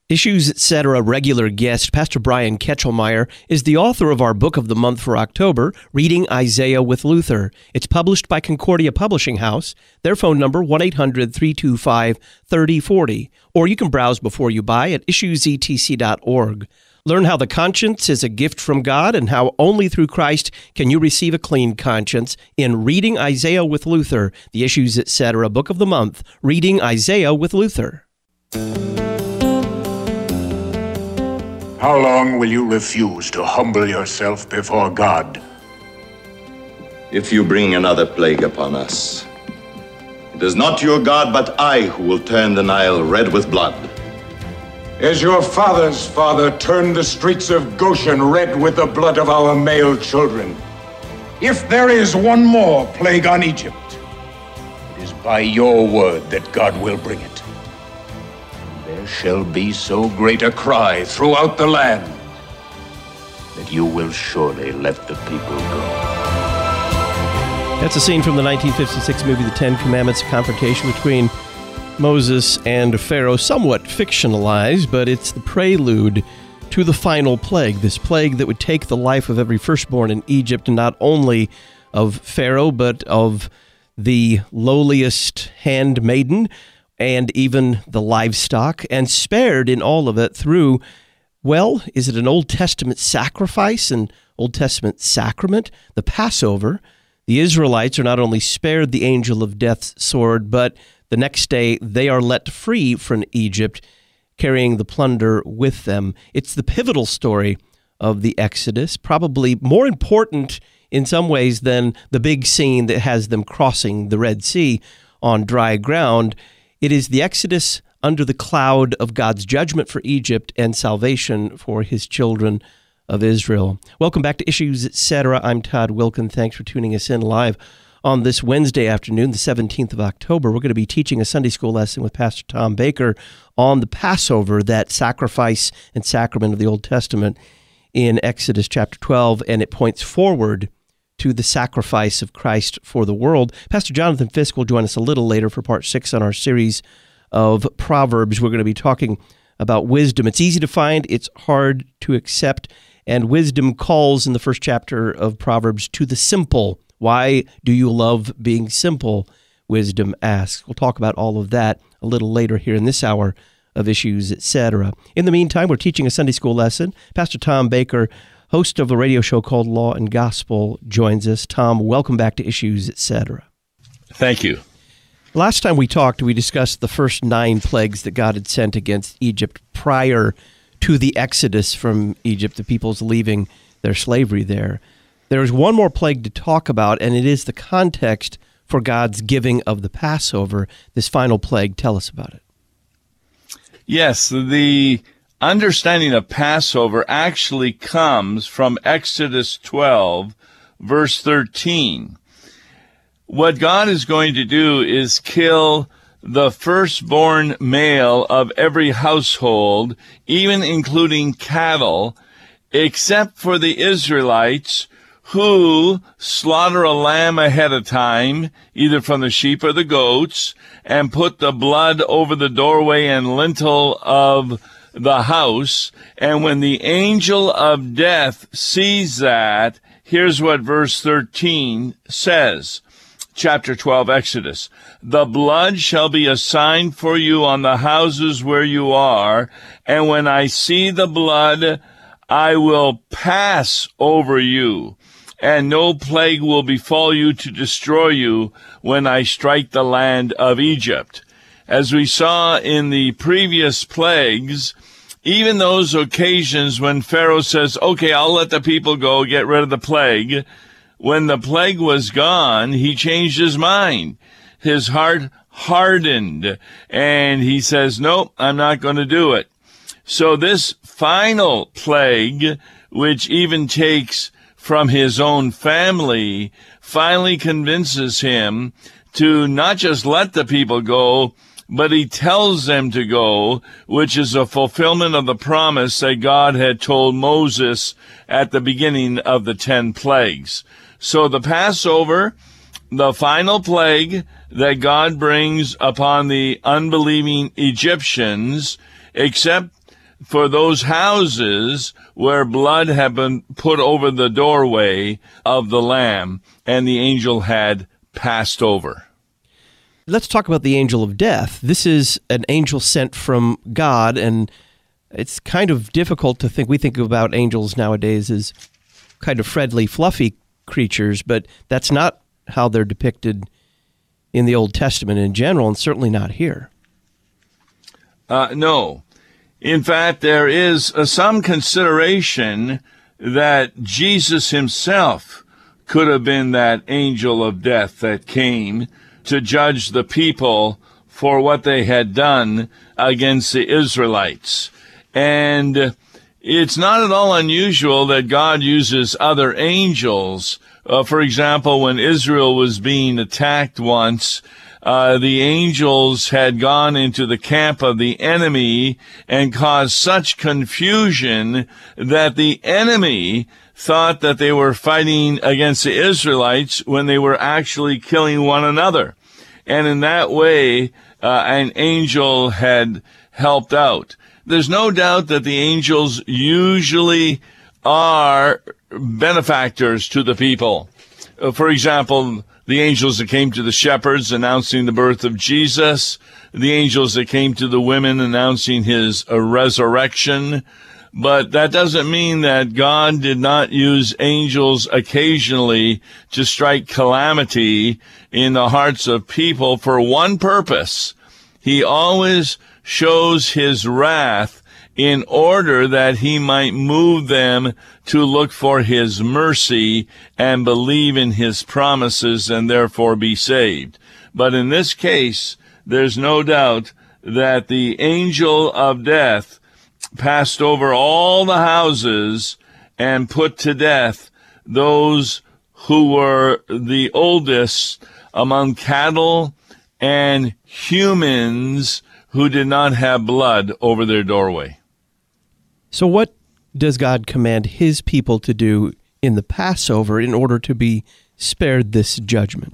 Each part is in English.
Issues, Etc. regular guest, Pastor Brian Ketchelmeyer, is the author of our book of the month for October, Reading Isaiah with Luther. It's published by Concordia Publishing House. Their phone number, 1-800-325-3040. Or you can browse before you buy at issuesetc.org. Learn how the conscience is a gift from God and how only through Christ can you receive a clean conscience in Reading Isaiah with Luther, the Issues, Etc. book of the month, Reading Isaiah with Luther. How long will you refuse to humble yourself before God? If you bring another plague upon us, it is not your God but I who will turn the Nile red with blood. As your father's father turned the streets of Goshen red with the blood of our male children, if there is one more plague on Egypt, it is by your word that God will bring it. There shall be so great a cry throughout the land that you will surely let the people go. That's a scene from the 1956 movie The Ten Commandments, a confrontation between Moses and Pharaoh, somewhat fictionalized, but it's the prelude to the final plague, this plague that would take the life of every firstborn in Egypt, and not only of Pharaoh, but of the lowliest handmaiden, and even the livestock, and spared in all of it through, well, is it an Old Testament sacrifice, an Old Testament sacrament, the Passover? The Israelites are not only spared the angel of death's sword, but the next day they are let free from Egypt, carrying the plunder with them. It's the pivotal story of the Exodus, probably more important in some ways than the big scene that has them crossing the Red Sea on dry ground. It is the Exodus under the cloud of God's judgment for Egypt and salvation for his children of Israel. Welcome back to Issues, Etc. I'm Todd Wilkin. Thanks for tuning us in live on this Wednesday afternoon, the 17th of October. We're going to be teaching a Sunday school lesson with Pastor Tom Baker on the Passover, that sacrifice and sacrament of the Old Testament in Exodus chapter 12, and it points forward to the sacrifice of Christ for the world. Pastor Jonathan Fisk will join us a little later for part 6 on our series of Proverbs. We're going to be talking about wisdom. It's easy to find, it's hard to accept, and wisdom calls in the first chapter of Proverbs to the simple. Why do you love being simple? Wisdom asks. We'll talk about all of that a little later here in this hour of Issues, Etc. In the meantime, we're teaching a Sunday school lesson. Pastor Tom Baker, host of a radio show called Law and Gospel, joins us. Tom, welcome back to Issues, Etc. Thank you. Last time we talked, we discussed the first 9 plagues that God had sent against Egypt prior to the exodus from Egypt, the people's leaving their slavery there. There is one more plague to talk about, and it is the context for God's giving of the Passover. This final plague, tell us about it. Yes, the understanding of Passover actually comes from Exodus 12, verse 13. What God is going to do is kill the firstborn male of every household, even including cattle, except for the Israelites who slaughter a lamb ahead of time, either from the sheep or the goats, and put the blood over the doorway and lintel of the house. And when the angel of death sees that, here's what verse 13 says. Chapter 12, Exodus. The blood shall be a sign for you on the houses where you are, and when I see the blood, I will pass over you, and no plague will befall you to destroy you when I strike the land of Egypt. As we saw in the previous plagues, even those occasions when Pharaoh says, okay, I'll let the people go, get rid of the plague, when the plague was gone, he changed his mind. His heart hardened, and he says, nope, I'm not going to do it. So this final plague, which even takes from his own family, finally convinces him to not just let the people go, but he tells them to go, which is a fulfillment of the promise that God had told Moses at the beginning of the 10 plagues. So the Passover, the final plague that God brings upon the unbelieving Egyptians, except for those houses where blood had been put over the doorway of the Lamb, and the angel had passed over. Let's talk about the angel of death. This is an angel sent from God, and it's kind of difficult to think. We think about angels nowadays as kind of friendly, fluffy creatures, but that's not how they're depicted in the Old Testament in general, and certainly not here. No. In fact, there is some consideration that Jesus himself could have been that angel of death that came to judge the people for what they had done against the Israelites. And it's not at all unusual that God uses other angels. For example, when Israel was being attacked once, the angels had gone into the camp of the enemy and caused such confusion that the enemy thought that they were fighting against the Israelites when they were actually killing one another. And in that way, an angel had helped out. There's no doubt that the angels usually are benefactors to the people. For example, the angels that came to the shepherds announcing the birth of Jesus, the angels that came to the women announcing his resurrection. But that doesn't mean that God did not use angels occasionally to strike calamity in the hearts of people for one purpose. He always shows his wrath in order that he might move them to look for his mercy and believe in his promises and therefore be saved. But in this case, there's no doubt that the angel of death passed over all the houses and put to death those who were the oldest among cattle and humans who did not have blood over their doorway. So what does God command his people to do in the Passover in order to be spared this judgment?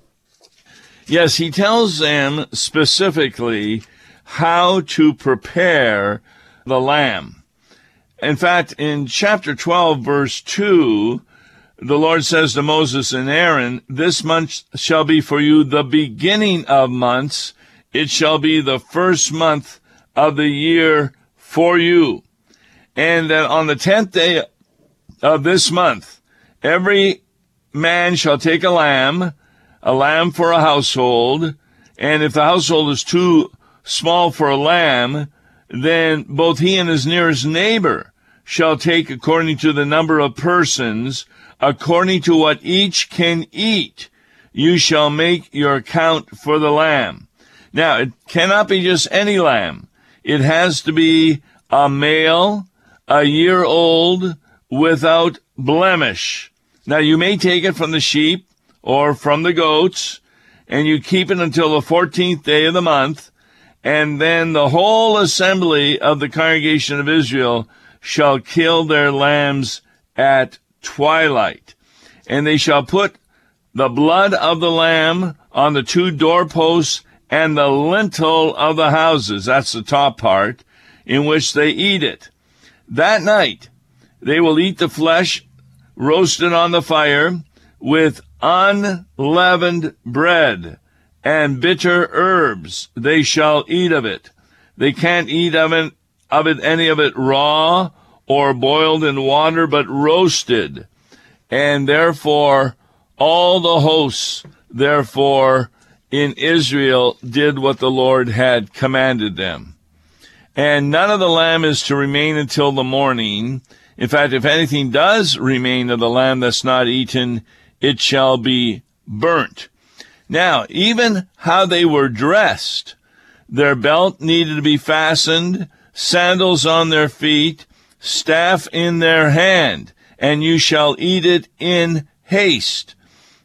Yes, he tells them specifically how to prepare the lamb. In fact, in chapter 12, verse 2, the Lord says to Moses and Aaron, "This month shall be for you the beginning of months. It shall be the first month of the year for you. And that on the 10th day of this month, every man shall take a lamb for a household. And if the household is too small for a lamb, then both he and his nearest neighbor shall take according to the number of persons, according to what each can eat. You shall make your count for the lamb." Now, it cannot be just any lamb. It has to be a male, a year old, without blemish. Now, you may take it from the sheep or from the goats, and you keep it until the 14th day of the month, and then the whole assembly of the congregation of Israel shall kill their lambs at twilight. And they shall put the blood of the lamb on the 2 doorposts and the lintel of the houses, that's the top part, in which they eat it. That night they will eat the flesh roasted on the fire with unleavened bread and bitter herbs. They shall eat of it. They can't eat any of it raw or boiled in water, but roasted. And therefore, all the hosts, therefore, in Israel did what the Lord had commanded them. And none of the lamb is to remain until the morning. In fact, if anything does remain of the lamb that's not eaten, it shall be burnt. Now, even how they were dressed, their belt needed to be fastened, sandals on their feet, staff in their hand, and you shall eat it in haste.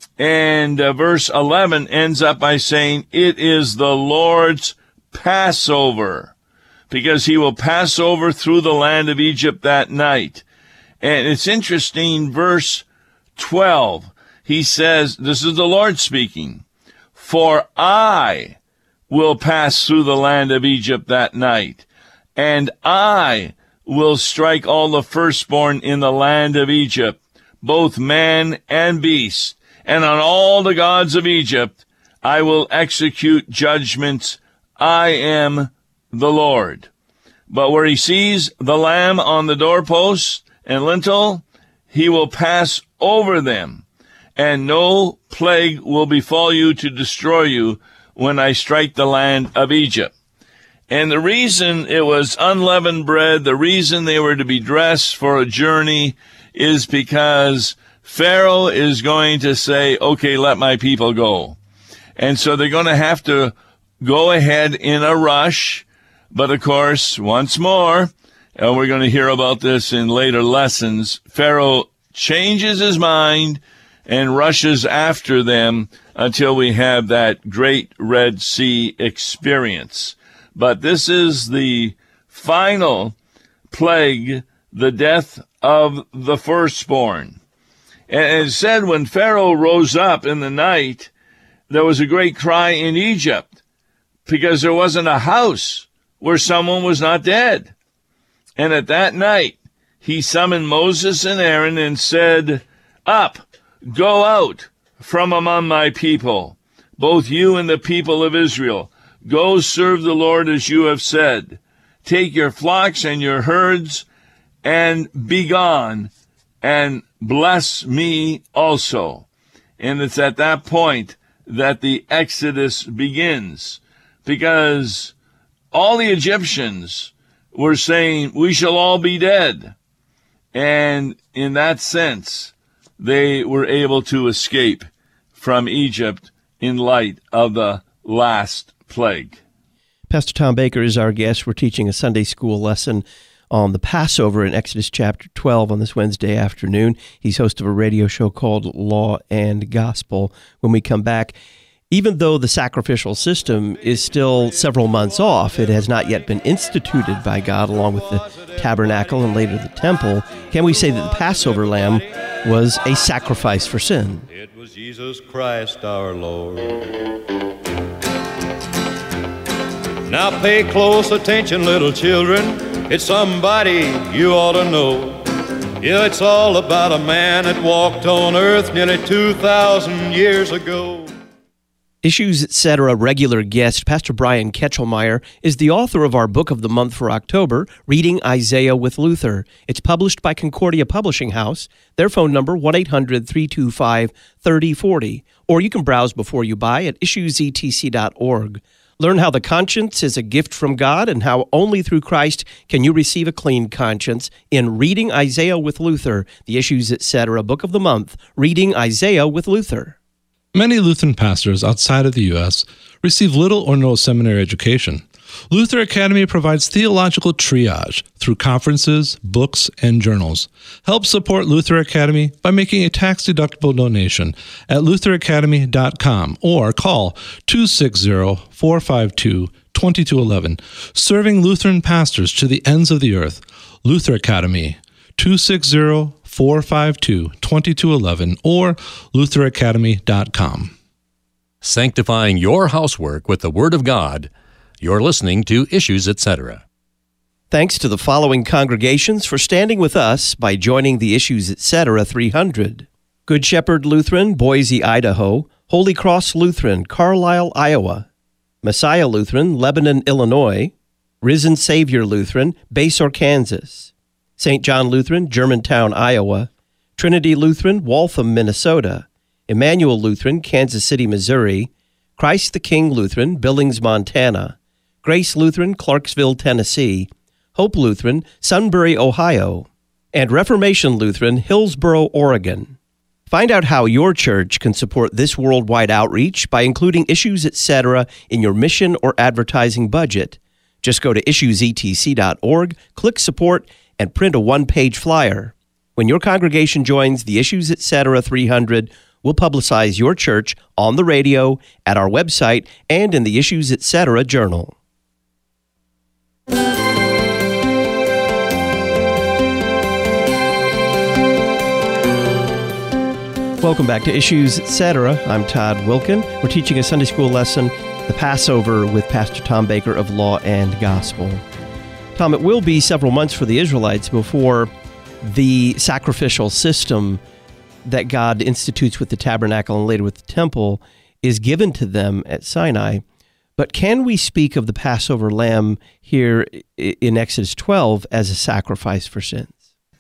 And verse 11 ends up by saying, it is the Lord's Passover, because he will pass over through the land of Egypt that night. And it's interesting, verse 12, he says, this is the Lord speaking, for I will pass through the land of Egypt that night, and I will strike all the firstborn in the land of Egypt, both man and beast, and on all the gods of Egypt I will execute judgments. I am the Lord. But where he sees the lamb on the doorpost and lintel, he will pass over them, and no plague will befall you to destroy you when I strike the land of Egypt. And the reason it was unleavened bread, the reason they were to be dressed for a journey, is because Pharaoh is going to say, okay, let my people go. And so they're going to have to go ahead in a rush. But of course, once more, and we're going to hear about this in later lessons, Pharaoh changes his mind and rushes after them until we have that great Red Sea experience. But this is the final plague, the death of the firstborn. And it said when Pharaoh rose up in the night, there was a great cry in Egypt because there wasn't a house where someone was not dead. And at that night, he summoned Moses and Aaron and said, "Up, go out from among my people, both you and the people of Israel. Go serve the Lord as you have said. Take your flocks and your herds and be gone, and bless me also." And it's at that point that the Exodus begins, because all the Egyptians were saying, we shall all be dead. And in that sense, they were able to escape from Egypt in light of the last plague. Pastor Tom Baker is our guest. We're teaching a Sunday school lesson on the Passover in Exodus chapter 12 on this Wednesday afternoon. He's host of a radio show called Law and Gospel. When we come back, even though the sacrificial system is still several months off, it has not yet been instituted by God along with the tabernacle and later the temple, can we say that the Passover lamb was a sacrifice for sin? It was Jesus Christ our Lord. Now pay close attention, little children. It's somebody you ought to know. Yeah, it's all about a man that walked on earth nearly 2,000 years ago. Issues, Etc. regular guest, Pastor Brian Ketchelmeyer, is the author of our book of the month for October, Reading Isaiah with Luther. It's published by Concordia Publishing House. Their phone number, 1-800-325-3040. Or you can browse before you buy at issuesetc.org. Learn how the conscience is a gift from God and how only through Christ can you receive a clean conscience in Reading Isaiah with Luther, the Issues, Etc. book of the month, Reading Isaiah with Luther. Many Lutheran pastors outside of the U.S. receive little or no seminary education. Luther Academy provides theological triage through conferences, books, and journals. Help support Luther Academy by making a tax-deductible donation at lutheracademy.com or call 260-452-2211. Serving Lutheran pastors to the ends of the earth. Luther Academy, 260-452-2211 or lutheracademy.com. Sanctifying your housework with the Word of God. You're listening to Issues, Etc. Thanks to the following congregations for standing with us by joining the Issues, Etc. 300. Good Shepherd Lutheran, Boise, Idaho. Holy Cross Lutheran, Carlisle, Iowa. Messiah Lutheran, Lebanon, Illinois. Risen Savior Lutheran, Basehor, Kansas. St. John Lutheran, Germantown, Iowa. Trinity Lutheran, Waltham, Minnesota. Emmanuel Lutheran, Kansas City, Missouri. Christ the King Lutheran, Billings, Montana. Grace Lutheran, Clarksville, Tennessee. Hope Lutheran, Sunbury, Ohio. And Reformation Lutheran, Hillsboro, Oregon. Find out how your church can support this worldwide outreach by including Issues, Etc. in your mission or advertising budget. Just go to issuesetc.org, click Support, and print a one-page flyer. When your congregation joins the Issues, Etc. 300, we'll publicize your church on the radio, at our website, and in the Issues, Etc. journal. Welcome back to Issues, Etc. I'm Todd Wilkin. We're teaching a Sunday school lesson, The Passover, with Pastor Tom Baker of Law and Gospel. Tom, it will be several months for the Israelites before the sacrificial system that God institutes with the tabernacle and later with the temple is given to them at Sinai. But can we speak of the Passover lamb here in Exodus 12 as a sacrifice for sins?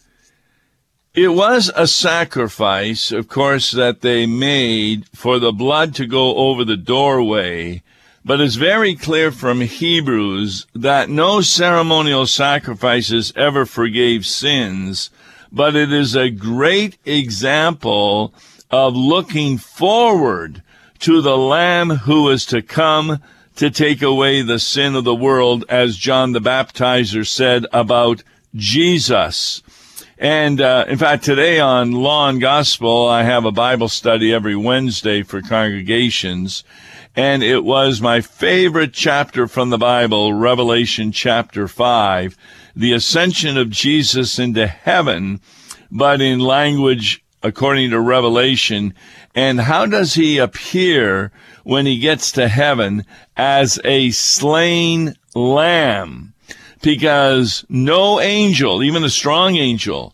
It was a sacrifice, of course, that they made for the blood to go over the doorway. But it's very clear from Hebrews that no ceremonial sacrifices ever forgave sins, but it is a great example of looking forward to the Lamb who is to come to take away the sin of the world, as John the Baptizer said about Jesus. And in fact, today on Law and Gospel, I have a Bible study every Wednesday for congregations. And it was my favorite chapter from the Bible, Revelation chapter 5, the ascension of Jesus into heaven, but in language according to Revelation. And how does he appear when he gets to heaven? As a slain lamb. Because no angel, even a strong angel,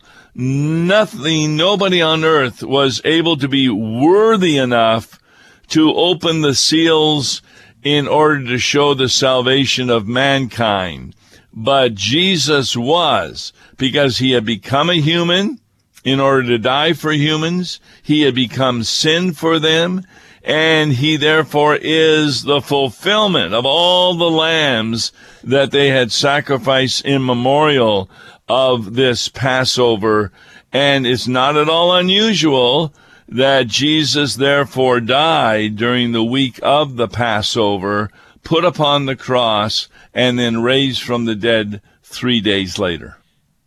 nobody on earth was able to be worthy enough to open the seals in order to show the salvation of mankind. But Jesus was, because he had become a human in order to die for humans. He had become sin for them, and he therefore is the fulfillment of all the lambs that they had sacrificed in memorial of this Passover. And it's not at all unusual that Jesus therefore died during the week of the Passover, put upon the cross, and then raised from the dead 3 days later.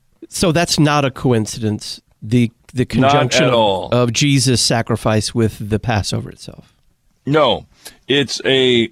So that's not a coincidence, the conjunction of Jesus' sacrifice with the Passover itself. No, it's a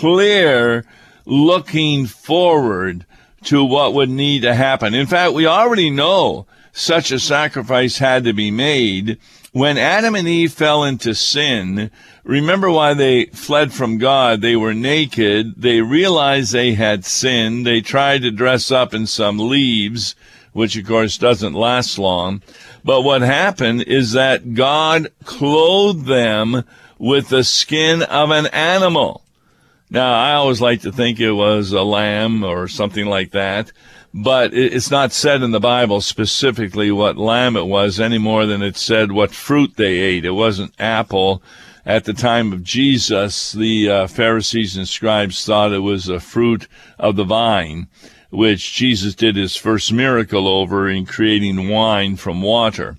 clear looking forward to what would need to happen. In fact, we already know such a sacrifice had to be made. When Adam and Eve fell into sin, remember why they fled from God. They were naked. They realized they had sinned. They tried to dress up in some leaves, which of course doesn't last long. But what happened is that God clothed them with the skin of an animal. Now, I always like to think it was a lamb or something like that. But it's not said in the Bible specifically what lamb it was any more than it said what fruit they ate. It wasn't apple. At the time of Jesus, the Pharisees and scribes thought it was a fruit of the vine, which Jesus did his first miracle over in creating wine from water.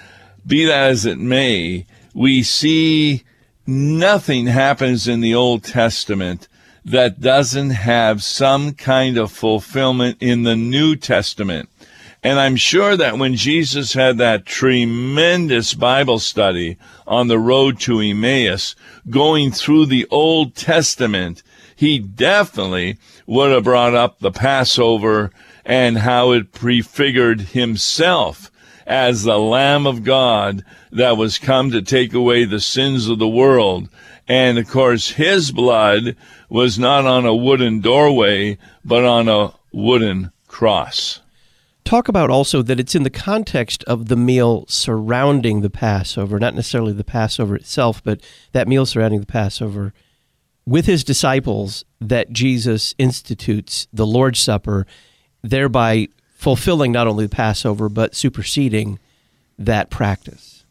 Be that as it may, we see nothing happens in the Old Testament that doesn't have some kind of fulfillment in the New Testament. And I'm sure that when Jesus had that tremendous Bible study on the road to Emmaus, going through the Old Testament, he definitely would have brought up the Passover and how it prefigured himself as the Lamb of God that was come to take away the sins of the world. And, of course, his blood was not on a wooden doorway, but on a wooden cross. Talk about also that it's in the context of the meal surrounding the Passover, not necessarily the Passover itself, but that meal surrounding the Passover with his disciples that Jesus institutes the Lord's Supper, thereby fulfilling not only the Passover, but superseding that practice.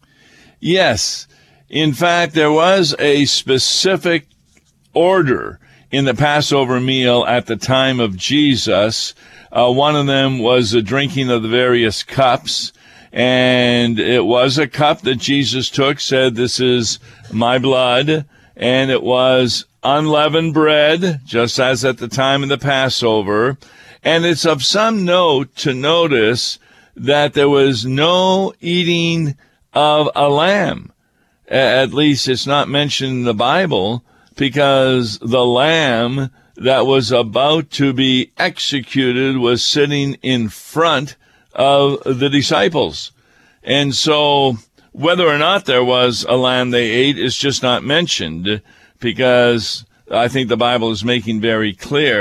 Yes. In fact, there was a specific order in the Passover meal at the time of Jesus. One of them was the drinking of the various cups, and it was a cup that Jesus took, said, "This is my blood," and it was unleavened bread, just as at the time of the Passover. And it's of some note to notice that there was no eating of a lamb. At least it's not mentioned in the Bible, because the lamb that was about to be executed was sitting in front of the disciples. And so whether or not there was a lamb they ate is just not mentioned, because I think the Bible is making very clear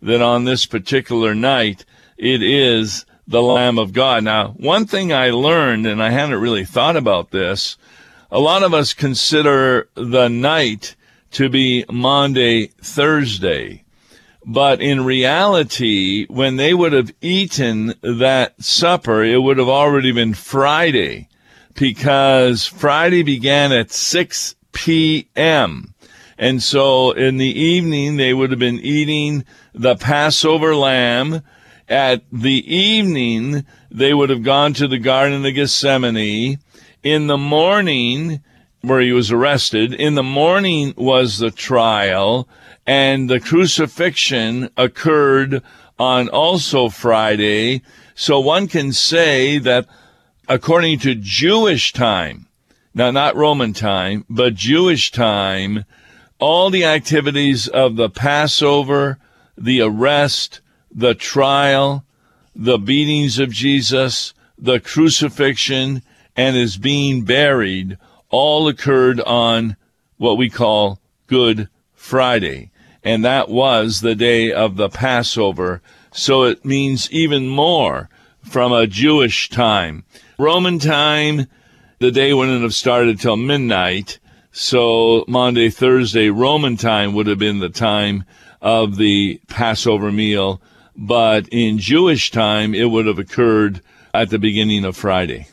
that on this particular night, it is the Lamb of God. Now, one thing I learned, and I hadn't really thought about this, a lot of us consider the night to be Maundy, Thursday. But in reality, when they would have eaten that supper, it would have already been Friday, because Friday began at 6 p.m. And so in the evening, they would have been eating the Passover lamb. At the evening, they would have gone to the Garden of Gethsemane. In the morning, where he was arrested, in the morning was the trial, and the crucifixion occurred on also Friday. So one can say that according to Jewish time, now not Roman time, but Jewish time, all the activities of the Passover, the arrest, the trial, the beatings of Jesus, the crucifixion, and his being buried all occurred on what we call Good Friday. And that was the day of the Passover. So it means even more from a Jewish time. Roman time, the day wouldn't have started till midnight. So Maundy, Thursday, Roman time would have been the time of the Passover meal. But in Jewish time, it would have occurred at the beginning of Friday.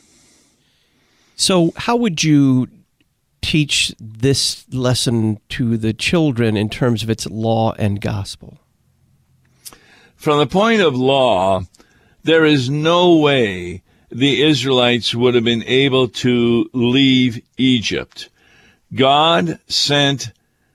So how would you teach this lesson to the children in terms of its law and gospel? From the point of law, there is no way the Israelites would have been able to leave Egypt. God sent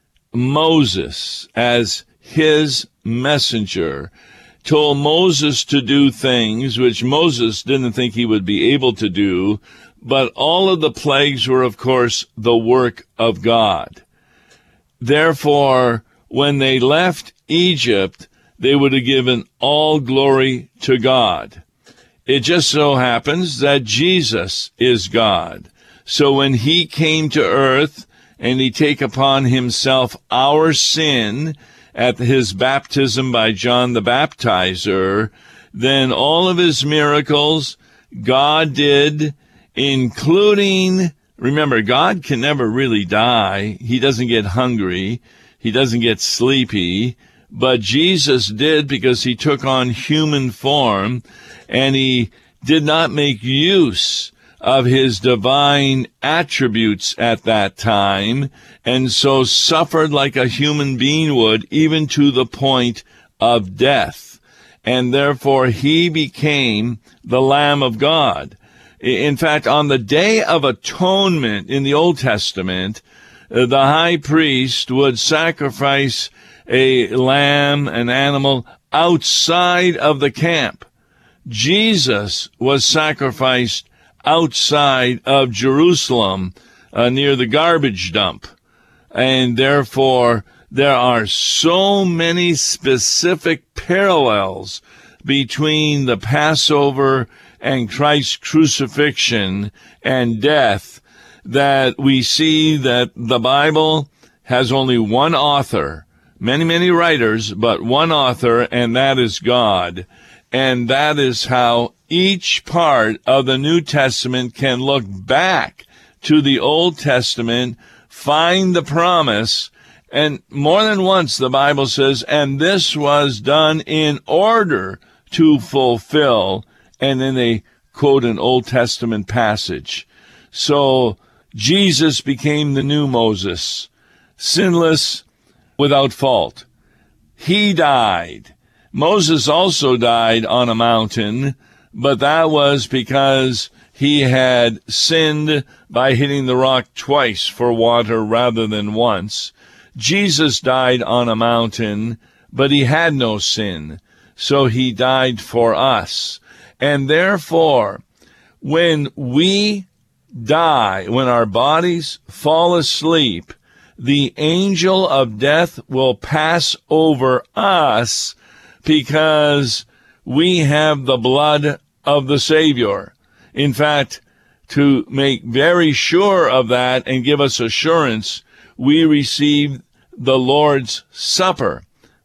Moses as his messenger, told Moses to do things which Moses didn't think he would be able to do, but all of the plagues were, of course, the work of God. Therefore, when they left Egypt, they would have given all glory to God. It just so happens that Jesus is God. So when he came to earth and he take upon himself our sin at his baptism by John the Baptizer, then all of his miracles God did, including, remember, God can never really die. He doesn't get hungry. He doesn't get sleepy. But Jesus did, because he took on human form, and he did not make use of his divine attributes at that time, and so suffered like a human being would, even to the point of death. And therefore he became the Lamb of God. In fact, on the Day of Atonement in the Old Testament, the high priest would sacrifice a lamb, an animal, outside of the camp. Jesus was sacrificed outside of Jerusalem, near the garbage dump. And therefore, there are so many specific parallels between the Passover and Christ's crucifixion and death that we see that the Bible has only one author, many writers, but one author, and that is God. And that is how each part of the New Testament can look back to the Old Testament, find the promise, and more than once the Bible says, and this was done in order to fulfill, and then they quote an Old Testament passage. So Jesus became the new Moses, sinless, without fault. He died. Moses also died on a mountain, but that was because he had sinned by hitting the rock twice for water rather than once. Jesus died on a mountain, but he had no sin, so he died for us. And therefore, when we die, when our bodies fall asleep, the angel of death will pass over us because we have the blood of the Savior. In fact, to make very sure of that and give us assurance, we receive the Lord's Supper,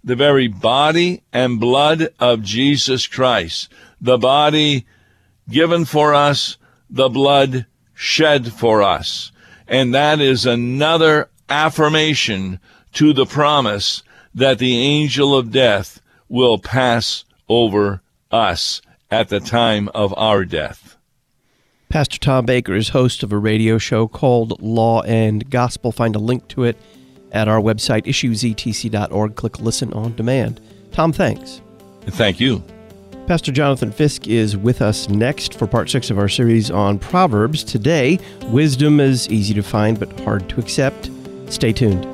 the very body and blood of Jesus Christ. The body given for us, the blood shed for us. And that is another affirmation to the promise that the angel of death will pass over us at the time of our death. Pastor Tom Baker is host of a radio show called Law and Gospel. Find a link to it at our website, issuesetc.org. Click Listen on Demand. Tom, thanks. Thank you. Pastor Jonathan Fisk is with us next for part 6 of our series on Proverbs. Today, wisdom is easy to find but hard to accept. Stay tuned.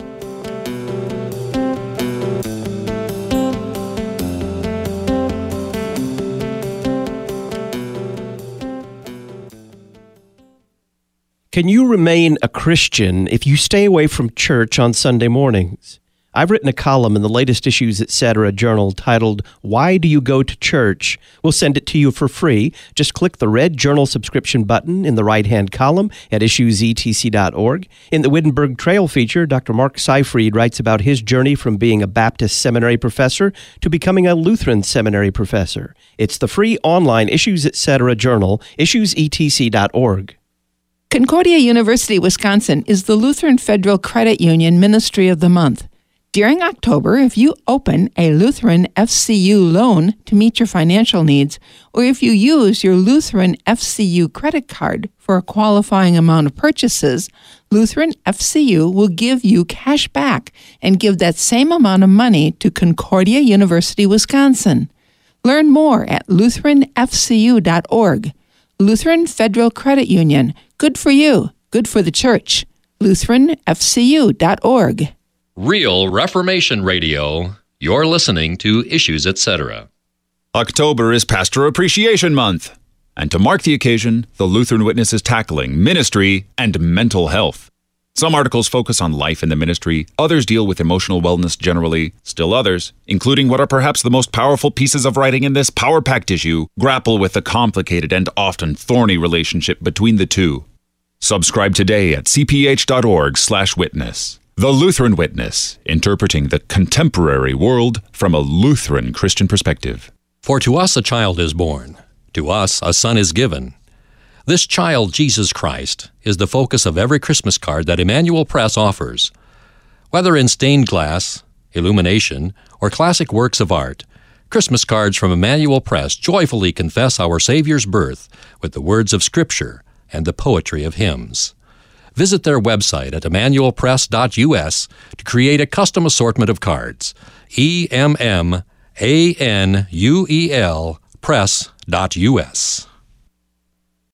Can you remain a Christian if you stay away from church on Sunday mornings? I've written a column in the latest Issues Etc. journal titled, Why Do You Go to Church? We'll send it to you for free. Just click the red journal subscription button in the right-hand column at issuesetc.org. In the Wittenberg Trail feature, Dr. Mark Seyfried writes about his journey from being a Baptist seminary professor to becoming a Lutheran seminary professor. It's the free online Issues Etc. journal, issuesetc.org. Concordia University, Wisconsin is the Lutheran Federal Credit Union Ministry of the Month. During October, if you open a Lutheran FCU loan to meet your financial needs, or if you use your Lutheran FCU credit card for a qualifying amount of purchases, Lutheran FCU will give you cash back and give that same amount of money to Concordia University, Wisconsin. Learn more at lutheranfcu.org. Lutheran Federal Credit Union. Good for you. Good for the church. lutheranfcu.org. Real Reformation Radio. You're listening to Issues Etc. October is Pastor Appreciation Month. And to mark the occasion, the Lutheran Witness is tackling ministry and mental health. Some articles focus on life in the ministry, others deal with emotional wellness generally, still others, including what are perhaps the most powerful pieces of writing in this power-packed issue, grapple with the complicated and often thorny relationship between the two. Subscribe today at cph.org/witness. The Lutheran Witness, interpreting the contemporary world from a Lutheran Christian perspective. For to us a child is born, to us a son is given. This child, Jesus Christ, is the focus of every Christmas card that Emmanuel Press offers. Whether in stained glass, illumination, or classic works of art, Christmas cards from Emmanuel Press joyfully confess our Savior's birth with the words of Scripture and the poetry of hymns. Visit their website at emmanuelpress.us to create a custom assortment of cards. EMMANUEL press.us.